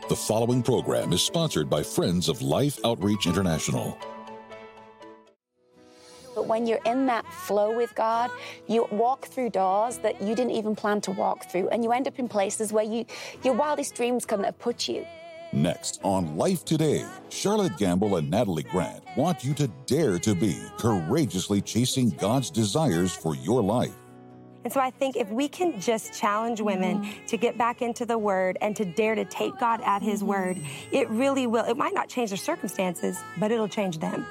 The following program is sponsored by Friends of Life Outreach International. But when you're in that flow with God, you walk through doors that you didn't even plan to walk through, and you end up in places where your wildest dreams couldn't have put you. Next on Life Today, Charlotte Gamble and Natalie Grant want you to dare to be courageously chasing God's desires for your life. And so I think if we can just challenge women to get back into the Word and to dare to take God at His word, it really will. It might not change their circumstances, but it'll change them.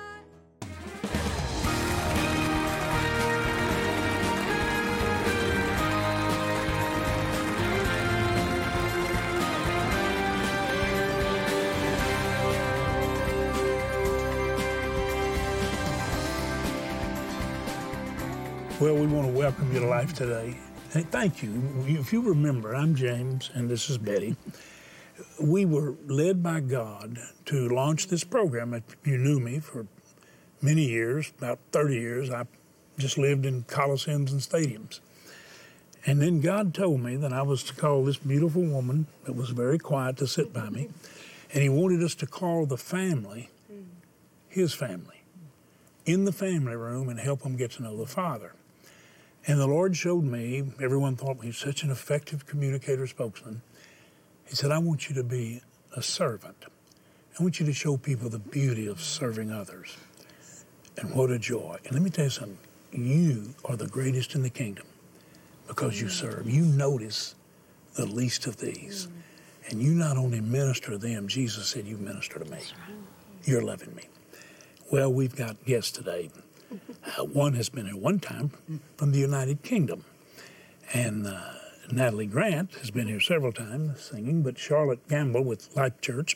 Well, we want to welcome you to Life Today. Hey, thank you. If you remember, I'm James, and this is Betty. We were led by God to launch this program. You knew me for many years, about 30 years. I just lived in coliseums and stadiums. And then God told me that I was to call this beautiful woman that was very quiet to sit by me, and He wanted us to call the family His family, in the family room, and help them get to know the Father. And the Lord showed me, everyone thought He's such an effective communicator, spokesman. He said, I want you to be a servant. I want you to show people the beauty of serving others. And what a joy. And let me tell you something. You are the greatest in the kingdom because you serve. You notice the least of these. And you not only minister to them, Jesus said, you minister to me. You're loving me. Well, we've got guests today. One has been here one time from the United Kingdom. And Natalie Grant has been here several times singing, but Charlotte Gamble with Life Church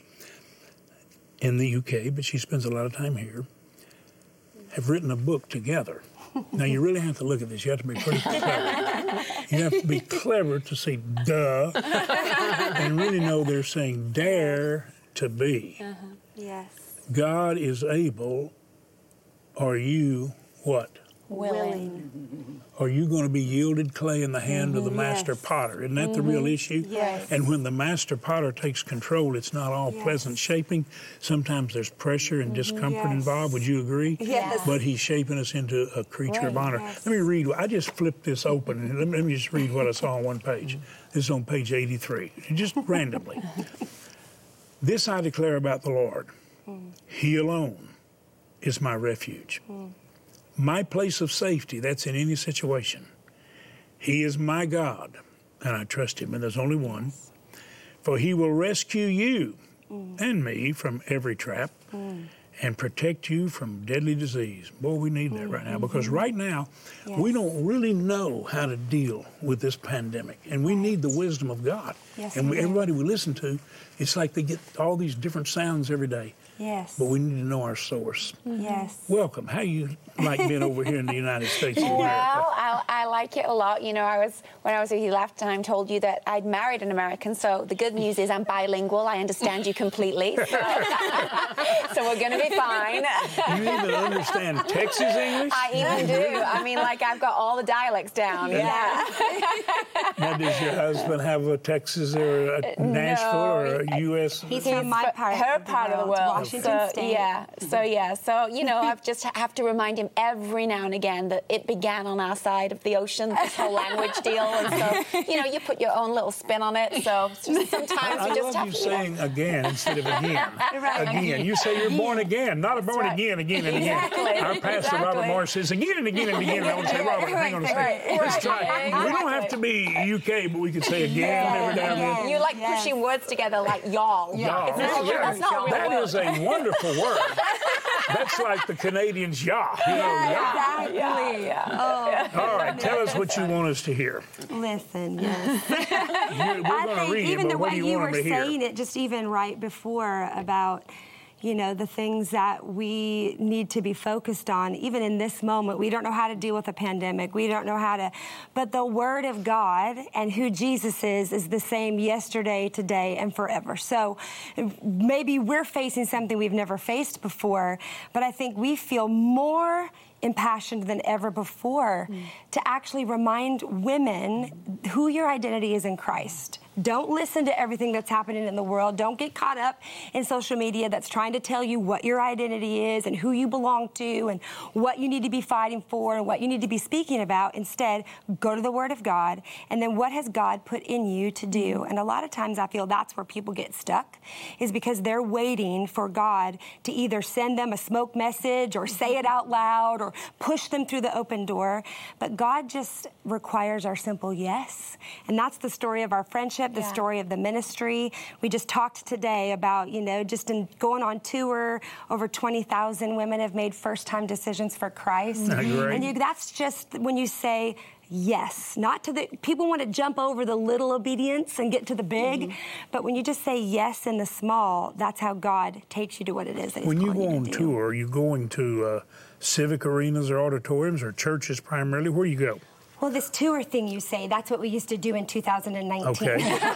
in the UK, but she spends a lot of time here, have written a book together. Now, you really have to look at this. You have to be pretty clever. You have to be clever to say, duh, and really know they're saying, dare to be. Yes. God is able. Are you what? Willing. Are you going to be yielded clay in the hand of the master potter? Isn't that the real issue? Yes. And when the master potter takes control, it's not all pleasant shaping. Sometimes there's pressure and discomfort involved. Would you agree? Yes. But He's shaping us into a creature of honor. Yes. Let me read. I just flipped this open. And let me just read what I saw on one page. This is on page 83. Just randomly. This I declare about the Lord. He alone is my refuge. My place of safety, that's in any situation. He is my God, and I trust Him, and there's only one. For He will rescue you and me from every trap and protect you from deadly disease. Boy, we need that right now, because right now, we don't really know how to deal with this pandemic, and we need the wisdom of God. Yes, and everybody we listen to, it's like they get all these different sounds every day. Yes. But we need to know our source. Yes. Welcome. How you like being over here in the United States of America? Well, I like it a lot. You know, when I was with you last time, told you that I'd married an American. So the good news is I'm bilingual. I understand you completely. So, so we're going to be fine. You even understand Texas English? I even do. I mean, like I've got all the dialects down. Yeah. Now, does your husband have a Texas or a Nashville or a U.S.? He's from my part her of the part of the world, world. Washington State. So you know, I've just have to remind him every now and again that it began on our side of the ocean, this whole language deal, and so you know, you put your own little spin on it. So just sometimes you just love have you to. saying again instead of again. Again. You say you're born again, not a born again and again. Exactly. Our pastor Robert Morris says again and again and again. And I would say, Robert, hang on a second. Let's try. We don't have to be UK, but we could say again every now and then. You like pushing words together like y'all. Y'all. It's not, that's not a real That word. is a wonderful word. That's like the Canadians, yeah. You know, yeah. Exactly. All right, tell us what you want us to hear. Listen, yes. We're going to read it, even but the what way do you you want were them to hear? saying it just even right before about, you know, the things that we need to be focused on, even in this moment. We don't know how to deal with a pandemic. We don't know how to, but the Word of God and who Jesus is the same yesterday, today, and forever. So maybe we're facing something we've never faced before, but I think we feel more impassioned than ever before to actually remind women who your identity is in Christ. Don't listen to everything that's happening in the world. Don't get caught up in social media that's trying to tell you what your identity is and who you belong to and what you need to be fighting for and what you need to be speaking about. Instead, go to the Word of God, and then what has God put in you to do? And a lot of times I feel that's where people get stuck, is because they're waiting for God to either send them a smoke message or say it out loud or push them through the open door. But God just requires our simple yes. And that's the story of our friendship, the story of the ministry. We just talked today about, just in going on tour, over 20,000 women have made first-time decisions for Christ. And that's just when you say yes, not to the, people want to jump over the little obedience and get to the big, but when you just say yes in the small, that's how God takes you to what it is that He's calling you to do. When you go on tour, are you going to civic arenas or auditoriums or churches primarily? Where do you go? Well, this tour thing you say, that's what we used to do in 2019. Okay.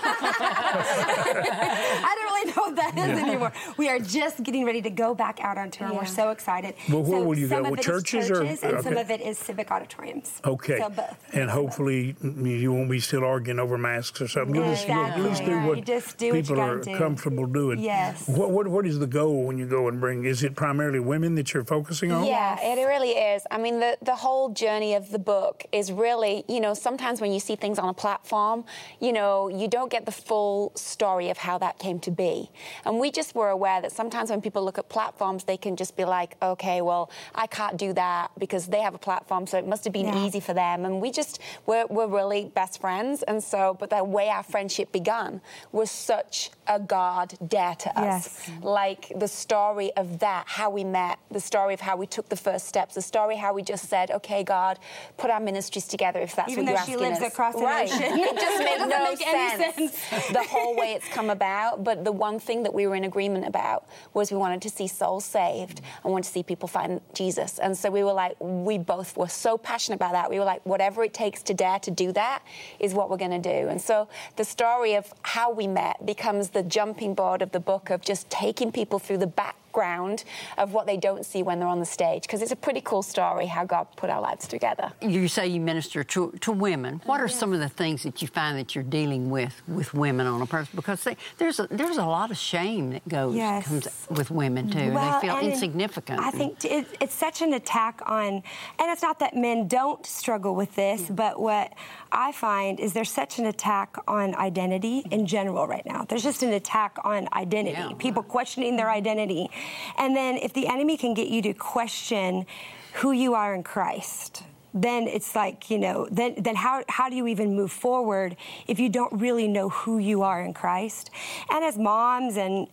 I don't really know what that is anymore. We are just getting ready to go back out on tour, and we're so excited. Well, where so will you go? Some of it churches is or and some of it is civic auditoriums. Okay. So both. And hopefully you won't be still arguing over masks or something. You'll at least do what people are comfortable doing. Yes. What is the goal when you go and bring? Is it primarily women that you're focusing on? Yeah, it really is. I mean, the whole journey of the book is really, sometimes when you see things on a platform, you don't get the full story of how that came to be. And we just were aware that sometimes when people look at platforms, they can just be like, okay, well, I can't do that because they have a platform, so it must have been easy for them. And we're really best friends. And so, but the way our friendship began was such a God dare to us. Like the story of that, how we met, the story of how we took the first steps, the story how we just said, okay, God, put our ministries together if that's Even what you're asking us. Even though she lives across an ocean. It just made no sense the whole way it's come about. But the one thing that we were in agreement about was we wanted to see souls saved and wanted to see people find Jesus. And so we were like, we both were so passionate about that. We were like, whatever it takes to dare to do that is what we're going to do. And so the story of how we met becomes the jumping board of the book of just taking people through the background of what they don't see when they're on the stage, because it's a pretty cool story how God put our lives together. You say you minister to women. What are some of the things that you find that you're dealing with women on a person? Because there's a lot of shame that comes with women too. They feel insignificant. I think it's such an attack on, and it's not that men don't struggle with this, but what I find is there's such an attack on identity in general right now. There's just an attack on identity. People questioning their identity. And then if the enemy can get you to question who you are in Christ, then it's like, then how do you even move forward if you don't really know who you are in Christ? And as moms and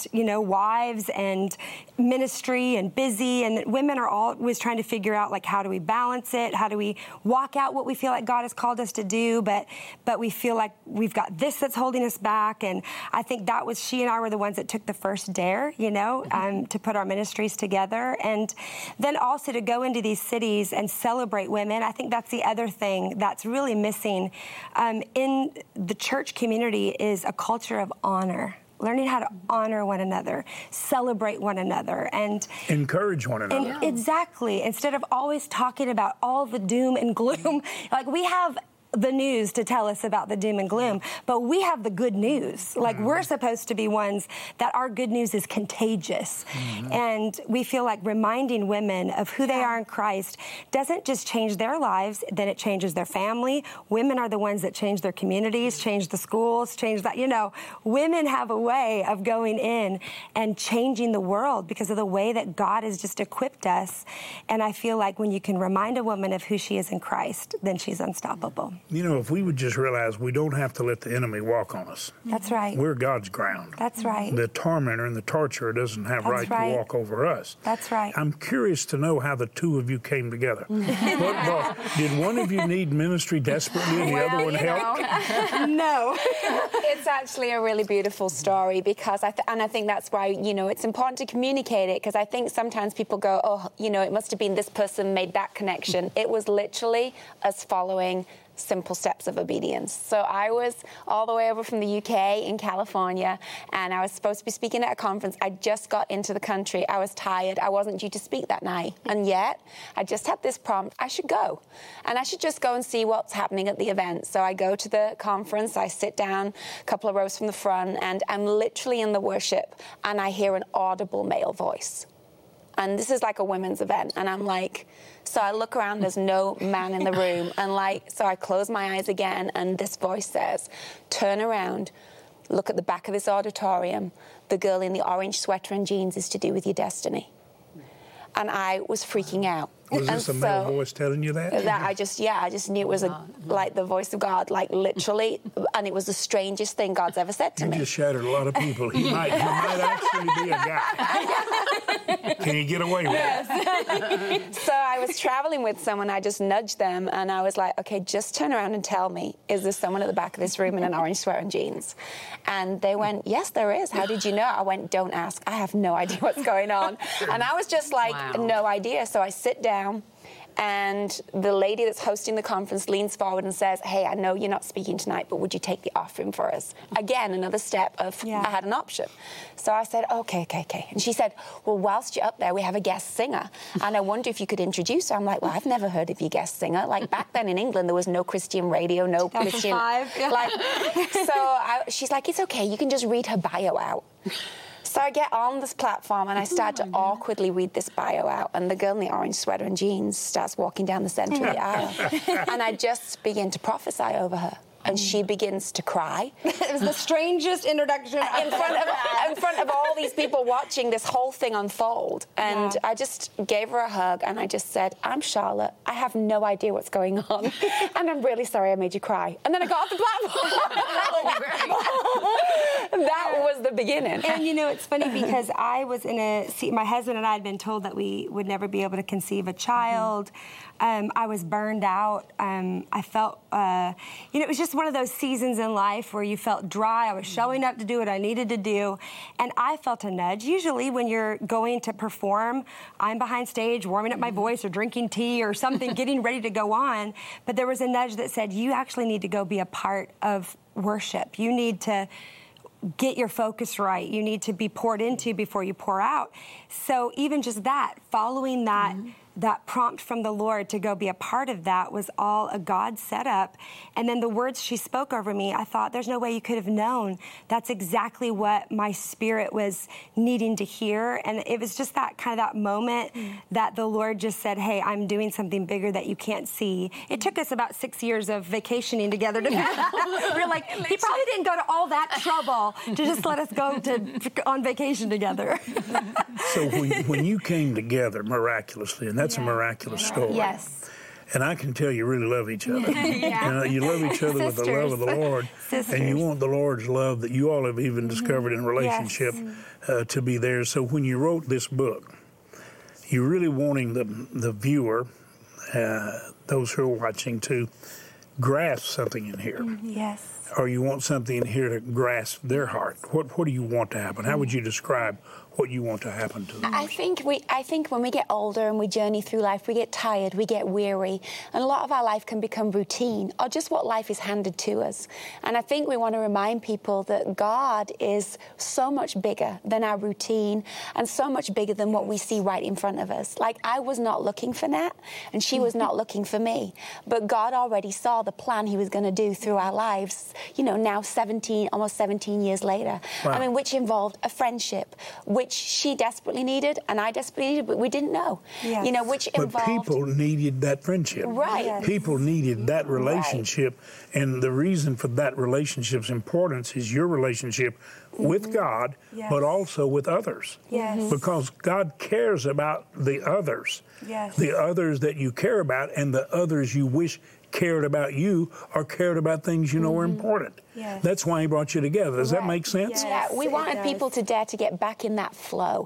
wives and ministry and busy, and women are always trying to figure out, like, how do we balance it? How do we walk out what we feel like God has called us to do, but we feel like we've got this that's holding us back. And I think she and I were the ones that took the first dare, to put our ministries together. And then also to go into these cities and celebrate women. I think that's the other thing that's really missing in the church community is a culture of honor. Learning how to honor one another, celebrate one another, and encourage one another. Exactly. Instead of always talking about all the doom and gloom, like we have the news to tell us about the doom and gloom, but we have the good news. Like we're supposed to be ones that our good news is contagious. And we feel like reminding women of who they are in Christ doesn't just change their lives, then it changes their family. Women are the ones that change their communities, change the schools, change that. Women have a way of going in and changing the world because of the way that God has just equipped us. And I feel like when you can remind a woman of who she is in Christ, then she's unstoppable. If we would just realize we don't have to let the enemy walk on us. That's right. We're God's ground. That's right. The tormentor and the torturer doesn't have right to walk over us. That's right. I'm curious to know how the two of you came together. Did one of you need ministry desperately and the other one helped? No. It's actually a really beautiful story because I think that's why, it's important to communicate it, because I think sometimes people go, it must have been this person made that connection. It was literally us following simple steps of obedience. So I was all the way over from the UK in California, and I was supposed to be speaking at a conference. I just got into the country. I was tired. I wasn't due to speak that night. And yet, I just had this prompt, I should go. And I should just go and see what's happening at the event. So I go to the conference, I sit down a couple of rows from the front, and I'm literally in the worship, and I hear an audible male voice. And this is like a women's event. And I'm like, so I look around, there's no man in the room. And so I close my eyes again, and this voice says, turn around, look at the back of this auditorium. The girl in the orange sweater and jeans is to do with your destiny. And I was freaking out. Was this a male voice telling you that? I just knew it was like the voice of God, like literally, and it was the strangest thing God's ever said to me. You just shattered a lot of people. He might actually be a guy. Can you get away with it? So I was traveling with someone, I just nudged them, and I was like, okay, just turn around and tell me, is there someone at the back of this room in an orange sweater and jeans? And they went, yes, there is. How did you know? I went, don't ask. I have no idea what's going on. And I was just like, no idea. So I sit down, and the lady that's hosting the conference leans forward and says, hey, I know you're not speaking tonight, but would you take the offering for us? Again, another step of I had an option. So I said, okay. And she said, well, whilst you're up there, we have a guest singer, and I wonder if you could introduce her. I'm like, well, I've never heard of your guest singer. Like, back then in England, there was no Christian radio, no Christian... She's like, it's okay, you can just read her bio out. So I get on this platform, and I start to awkwardly read this bio out, and the girl in the orange sweater and jeans starts walking down the center of the aisle. And I just begin to prophesy over her. And she begins to cry. It was the strangest introduction in front of all these people watching this whole thing unfold. And I just gave her a hug, and I just said, I'm Charlotte. I have no idea what's going on. And I'm really sorry I made you cry. And then I got off the platform. That was the beginning. And, you know, it's funny because I was my husband and I had been told that we would never be able to conceive a child. I was burned out. I felt, it was just one of those seasons in life where you felt dry. I was showing up to do what I needed to do, and I felt a nudge. Usually when you're going to perform, I'm behind stage warming up my voice or drinking tea or something, getting ready to go on, but there was a nudge that said, you actually need to go be a part of worship. You need to get your focus right. You need to be poured into before you pour out. So even just that, following that, that prompt from the Lord to go be a part of that was all a God setup. And then the words she spoke over me, I thought, there's no way you could have known. That's exactly what my spirit was needing to hear. And it was just that kind of that moment that the Lord just said, hey, I'm doing something bigger that you can't see. It took us about 6 years of vacationing together to we're like, he probably didn't go to all that trouble to just let us go on vacation together. So when you came together miraculously, and that's a miraculous story. Yes. And I can tell you really love each other. You love each other with the love of the Lord. And you want the Lord's love that you all have even discovered in relationship to be there. So when you wrote this book, you're really wanting the viewer, those who are watching, to grasp something in here. Yes. Or you want something in here to grasp their heart. What do you want to happen? How would you describe what you want to happen to them? I think when we get older and we journey through life, we get tired, we get weary, and a lot of our life can become routine or just what life is handed to us. And I think we want to remind people that God is so much bigger than our routine and so much bigger than what we see right in front of us. Like, I was not looking for Nat, and she was not looking for me, but God already saw the plan he was going to do through our lives, now almost 17 years later. Wow. I mean, which involved a friendship, which she desperately needed and I desperately needed, but we didn't know. Yes. Which involved... But people needed that friendship. Right. Yes. People needed that relationship, and the reason for that relationship's importance is your relationship with God, but also with others. Yes. Because God cares about the others. Yes. The others that you care about and the others you wish cared about you or cared about things are important. Yes. That's why he brought you together. Does that make sense? Yeah, we wanted people to dare to get back in that flow.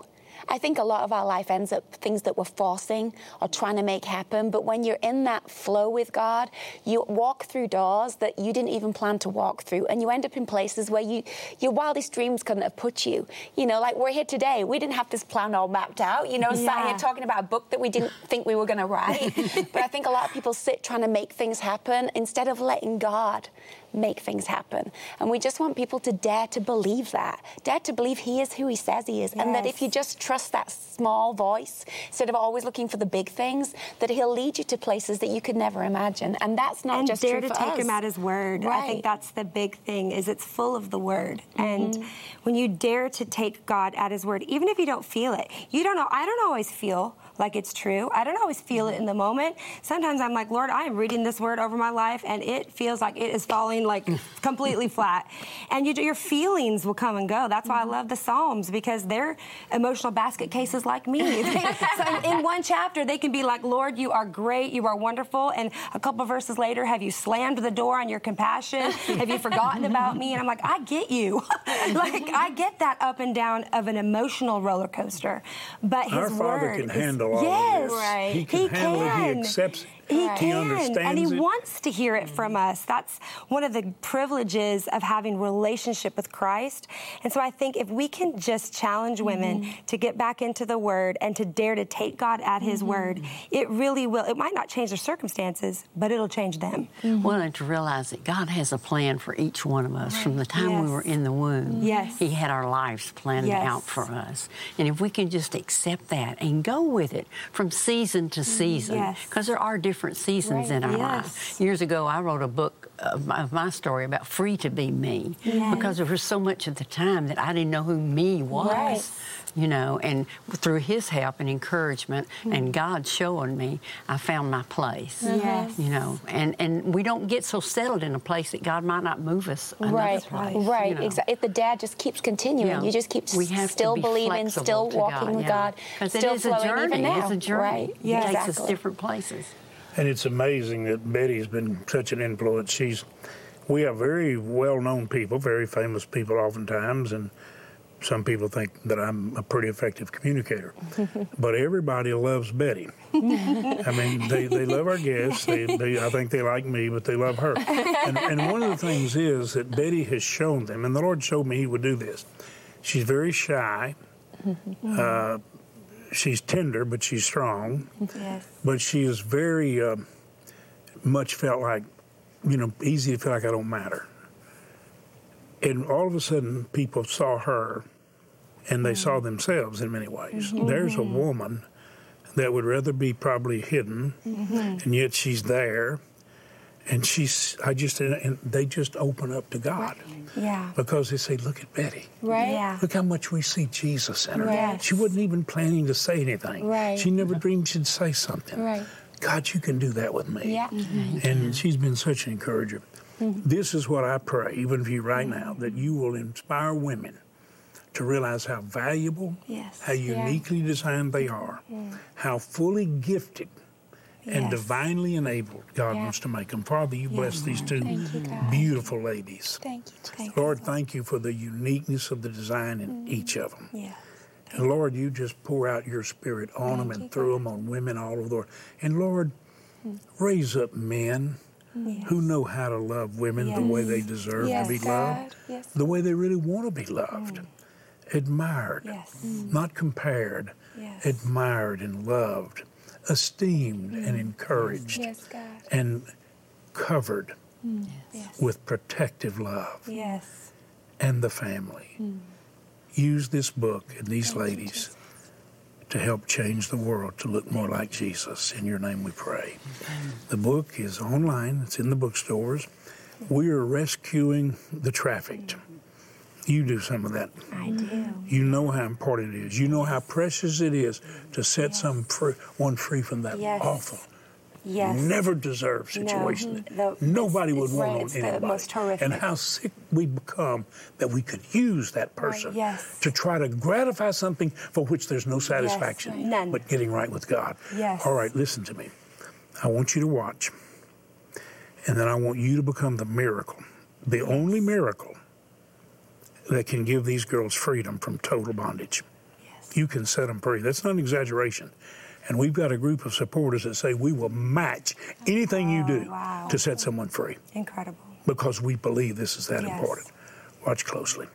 I think a lot of our life ends up things that we're forcing or trying to make happen. But when you're in that flow with God, you walk through doors that you didn't even plan to walk through, and you end up in places where your wildest dreams couldn't have put you. You know, like we're here today. We didn't have this plan all mapped out. You know, sat here talking about a book that we didn't think we were going to write. But I think a lot of people sit trying to make things happen instead of letting God make things happen. And we just want people to dare to believe that. Dare to believe He is who He says He is. Yes. And that if you just trust that small voice, instead of always looking for the big things, that He'll lead you to places that you could never imagine. And that's not just true for us. And dare to take Him at His word. Right. I think that's the big thing, is it's full of the word. And when you dare to take God at His word, even if you don't feel it, you don't know, I don't always feel like it's true. I don't always feel it in the moment. Sometimes I'm like, Lord, I am reading this word over my life, and it feels like it is falling like completely flat. And your feelings will come and go. That's why I love the Psalms, because they're emotional basket cases like me. So in one chapter, they can be like, Lord, you are great, you are wonderful. And a couple of verses later, have you slammed the door on your compassion? Have you forgotten about me? And I'm like, I get you. Like, I get that up and down of an emotional roller coaster. But His Our Father word can handle all yes, of this. Right. He can handle it. He accepts it. He He understands and He it. wants to hear it from us. That's one of the privileges of having relationship with Christ. And so I think if we can just challenge women to get back into the Word and to dare to take God at His word, it really will. It might not change their circumstances, but it'll change them. Well, and to realize that God has a plan for each one of us from the time we were in the womb. Yes. He had our lives planned out for us. And if we can just accept that and go with it from season to season, because there are different seasons in our life. Years ago, I wrote a book of my story about Free to Be Me, because there was so much at the time that I didn't know who me was. You know, and through His help and encouragement and God showing me, I found my place. You know, and we don't get so settled in a place that God might not move us another place. Right, you know. exactly. If the dad just keeps continuing, you just keep still believing, still walking with God, still it is flowing a journey. even now. It's a journey. Right. It takes us different places. And it's amazing that Betty's been such an influence. We have very well-known people, very famous people oftentimes, and some people think that I'm a pretty effective communicator. But everybody loves Betty. I mean, they love our guests. I think they like me, but they love her. And one of the things is that Betty has shown them, and the Lord showed me He would do this. She's very shy. She's tender, but she's strong. But she is very much felt like, you know, easy to feel like I don't matter. And all of a sudden, people saw her, and they saw themselves in many ways. There's a woman that would rather be probably hidden, and yet she's there. And and they just open up to God. Because they say, look at Betty. Look how much we see Jesus in her. She wasn't even planning to say anything. She never dreamed she'd say something. God, you can do that with me. And she's been such an encourager. This is what I pray, even for you right now, that you will inspire women to realize how valuable, how uniquely designed they are, how fully gifted and divinely enabled God wants to make them. Father, you bless these two beautiful ladies. Thank you. Lord, thank you for the uniqueness of the design in each of them. And Lord, you just pour out your Spirit on them and through them on women all over the world. And Lord, raise up men who know how to love women the way they deserve to be loved, the way they really want to be loved, admired, not compared, admired and loved, esteemed and encouraged, and covered with protective love, and the family. Use this book and these ladies to help change the world to look more like Jesus. In your name we pray. The book is online. It's in the bookstores. We are rescuing the trafficked. You do some of that. I do. You know how important it is. You know how precious it is to set one free from that awful, never deserved situation. Nobody would want on anybody. The most horrific. And how sick we become that we could use that person to try to gratify something for which there's no satisfaction but getting right with God. All right, listen to me. I want you to watch. And then I want you to become the miracle, the only miracle that can give these girls freedom from total bondage. you can set them free. That's not an exaggeration. And we've got a group of supporters that say we will match anything you do to set someone free. Incredible. Because we believe this is that important. Watch closely.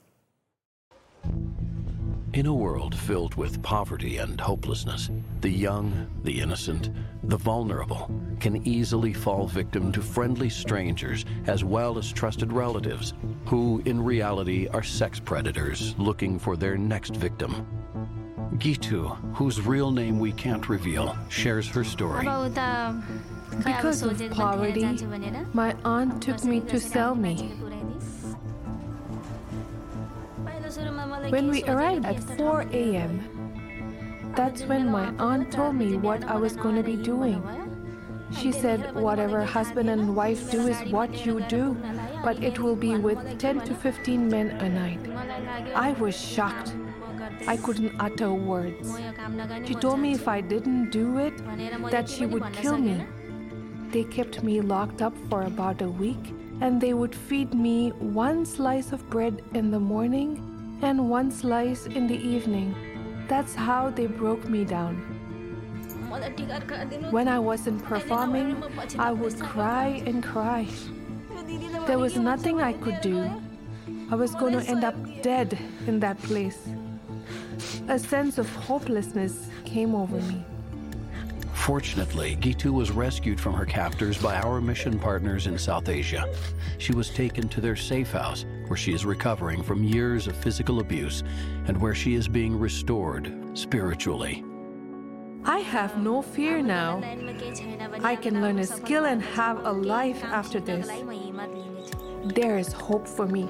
In a world filled with poverty and hopelessness, the young, the innocent, the vulnerable can easily fall victim to friendly strangers as well as trusted relatives who, in reality, are sex predators looking for their next victim. Gitu, whose real name we can't reveal, shares her story. Because of poverty, my aunt took me to sell me. When we arrived at 4 a.m., that's when my aunt told me what I was going to be doing. She said, whatever husband and wife do is what you do, but it will be with 10 to 15 men a night. I was shocked. I couldn't utter words. She told me if I didn't do it, that she would kill me. They kept me locked up for about a week, and they would feed me one slice of bread in the morning and one slice in the evening. That's how they broke me down. When I wasn't performing, I would cry and cry. There was nothing I could do. I was going to end up dead in that place. A sense of hopelessness came over me. Fortunately, Gitu was rescued from her captors by our mission partners in South Asia. She was taken to their safe house, where she is recovering from years of physical abuse and where she is being restored spiritually. I have no fear now. I can learn a skill and have a life after this. There is hope for me.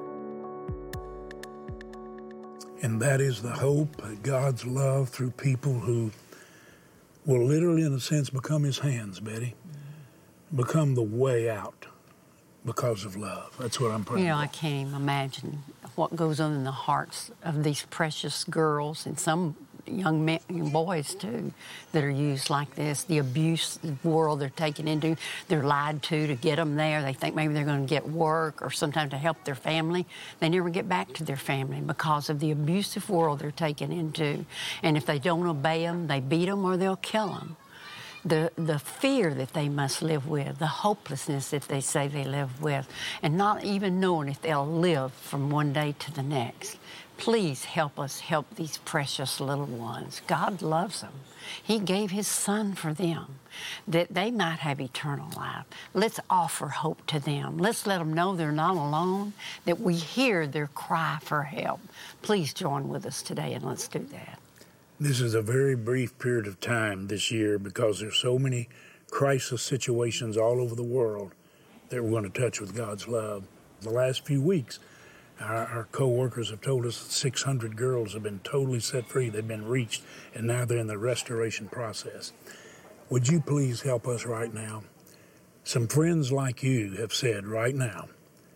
And that is the hope, God's love through people who will literally, in a sense, become his hands, Betty. Become the way out because of love. That's what I'm praying for. I can't even imagine what goes on in the hearts of these precious girls and some young men, boys too, that are used like this. The abuse world they're taken into, they're lied to get them there. They think maybe they're going to get work or sometimes to help their family. They never get back to their family because of the abusive world they're taken into. And if they don't obey them, they beat them or they'll kill them. The fear that they must live with, the hopelessness that they say they live with, and not even knowing if they'll live from one day to the next. Please help us help these precious little ones. God loves them. He gave his son for them, that they might have eternal life. Let's offer hope to them. Let's let them know they're not alone, that we hear their cry for help. Please join with us today and let's do that. This is a very brief period of time this year because there's so many crisis situations all over the world that we're going to touch with God's love. The last few weeks, our co-workers have told us that 600 girls have been totally set free. They've been reached, and now they're in the restoration process. Would you please help us right now? Some friends like you have said right now,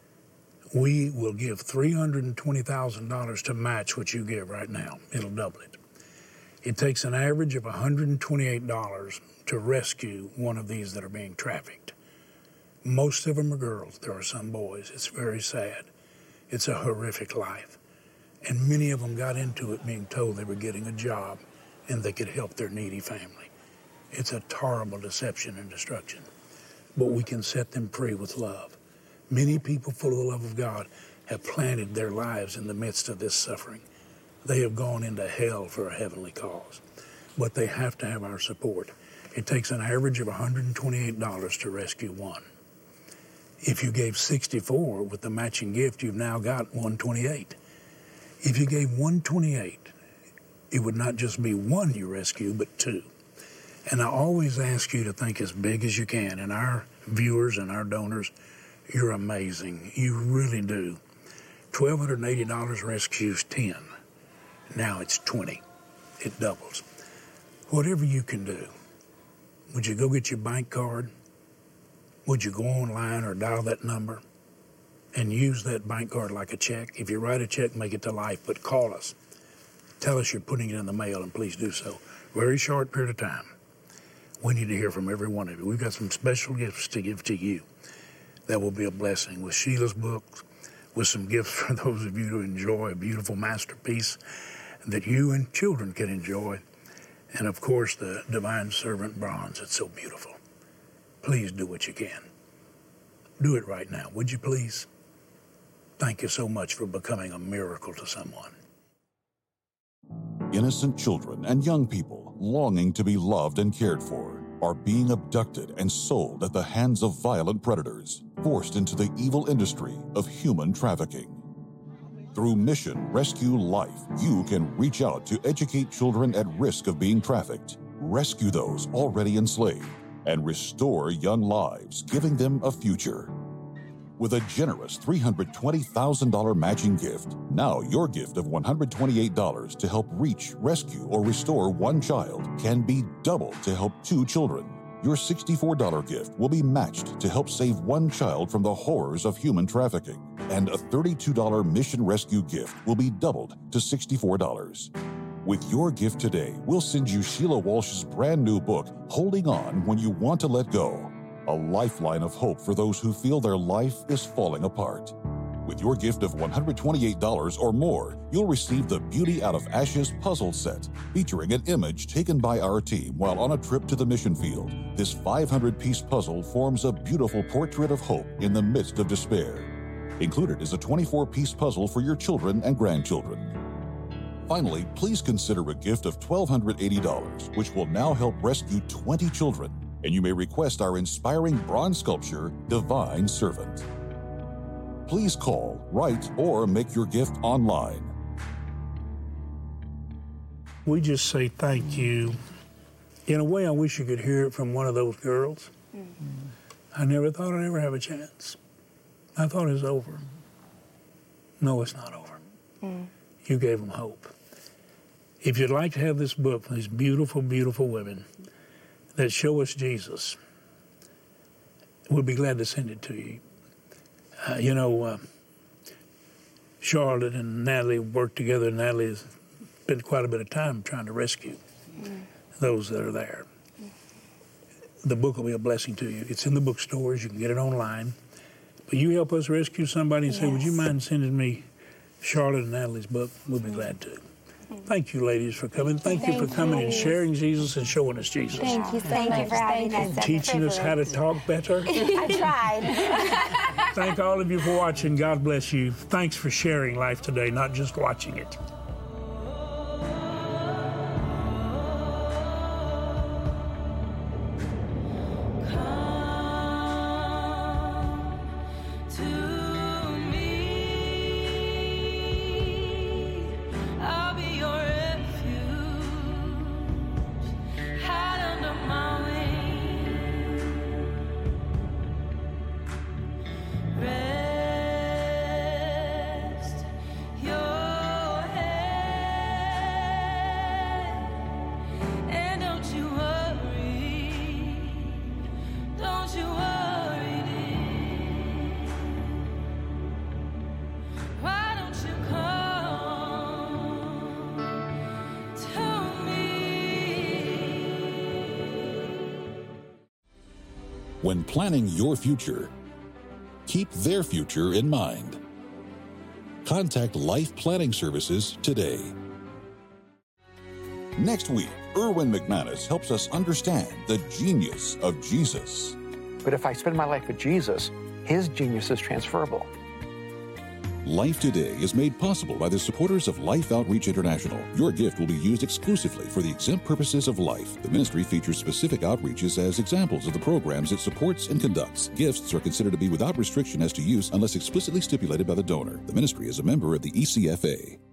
we will give $320,000 to match what you give right now. It'll double it. It takes an average of $128 to rescue one of these that are being trafficked. Most of them are girls. There are some boys. It's very sad. It's a horrific life. And many of them got into it being told they were getting a job and they could help their needy family. It's a terrible deception and destruction. But we can set them free with love. Many people full of the love of God have planted their lives in the midst of this suffering. They have gone into hell for a heavenly cause. But they have to have our support. It takes an average of $128 to rescue one. If you gave 64 with the matching gift, you've now got 128. If you gave 128, it would not just be one you rescue, but two. And I always ask you to think as big as you can. And our viewers and our donors, you're amazing. You really do. $1,280 rescues 10. Now it's 20. It doubles. Whatever you can do. Would you go get your bank card? Would you go online or dial that number and use that bank card like a check? If you write a check, make it to life, but call us. Tell us you're putting it in the mail, and please do so. Very short period of time. We need to hear from every one of you. We've got some special gifts to give to you that will be a blessing, with Sheila's books, with some gifts for those of you to enjoy, a beautiful masterpiece that you and children can enjoy. And of course, the Divine Servant bronze. It's so beautiful. Please do what you can. Do it right now, would you please? Thank you so much for becoming a miracle to someone. Innocent children and young people longing to be loved and cared for are being abducted and sold at the hands of violent predators, forced into the evil industry of human trafficking. Through Mission Rescue Life, you can reach out to educate children at risk of being trafficked, rescue those already enslaved, and restore young lives, giving them a future. With a generous $320,000 matching gift, now your gift of $128 to help reach, rescue, or restore one child can be doubled to help 2 children. Your $64 gift will be matched to help save one child from the horrors of human trafficking, and a $32 Mission Rescue gift will be doubled to $64. With your gift today, we'll send you Sheila Walsh's brand new book, Holding On When You Want to Let Go, a lifeline of hope for those who feel their life is falling apart. With your gift of $128 or more, you'll receive the Beauty Out of Ashes puzzle set, featuring an image taken by our team while on a trip to the mission field. This 500-piece puzzle forms a beautiful portrait of hope in the midst of despair. Included is a 24-piece puzzle for your children and grandchildren. Finally, please consider a gift of $1,280, which will now help rescue 20 children, and you may request our inspiring bronze sculpture, Divine Servant. Please call, write, or make your gift online. We just say thank you. In a way, I wish you could hear it from one of those girls. I never thought I'd ever have a chance. I thought it was over. No, it's not over. You gave them hope. If you'd like to have this book from these beautiful, beautiful women that show us Jesus, we'll be glad to send it to you. Charlotte and Natalie worked together. Natalie has spent quite a bit of time trying to rescue those that are there. The book will be a blessing to you. It's in the bookstores. You can get it online. But you help us rescue somebody and say, would you mind sending me Charlotte and Natalie's book? We'll be glad to. Thank you, ladies, for coming. Thank you for coming and sharing Jesus and showing us Jesus. Thank you so much for having us. Teaching us how to talk better. I tried. Thank all of you for watching. God bless you. Thanks for sharing life today, not just watching it. When planning your future, keep their future in mind. Contact Life Planning Services today. Next week, Erwin McManus helps us understand the genius of Jesus. But if I spend my life with Jesus, his genius is transferable. Life Today is made possible by the supporters of Life Outreach International. Your gift will be used exclusively for the exempt purposes of life. The ministry features specific outreaches as examples of the programs it supports and conducts. Gifts are considered to be without restriction as to use unless explicitly stipulated by the donor. The ministry is a member of the ECFA.